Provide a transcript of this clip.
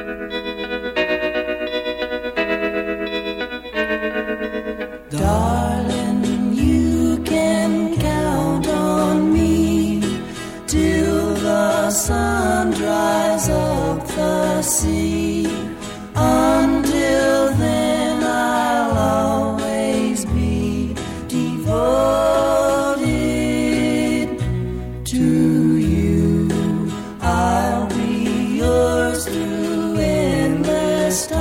Darling, you can count on me till the sun dries up the sea. Until then, I'll always be devoted to you. I'll be yours through endless time.